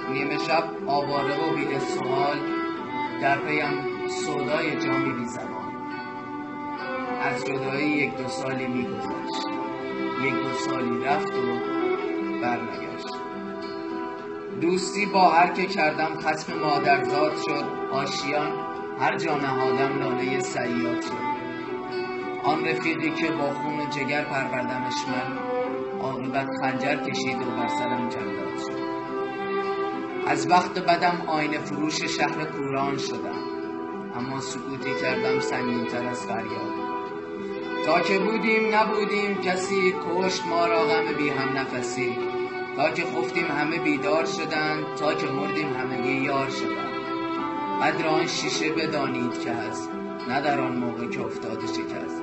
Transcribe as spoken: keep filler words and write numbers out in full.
نیمه شب آواره و بی سؤال، در پیم سودای جامی بی زبان. از جدایی یک دو سالی می گذشت، یک دو سالی رفت و برنگشت. دوستی با هر که کردم ختم مادرزاد شد، آشیان هر جا نهادم لانه صیاد شد. آن رفیقی که با خون جگر پروردمش من، عاقبت خنجر کشید و بر سرم جلاد شد. از وقت بدم آینه فروش شهر کوران شدم، اما سکوتی کردم سنگین‌تر از فریاد. تا که بودیم نبودیم کسی، کشت ما را غم بی هم نفسی. تا که خفتیم همه بیدار شدند، تا که مردیم همگی یار شدند. قدر آن شیشه بدانید که هست، نه در آن موقع که افتاده شکست.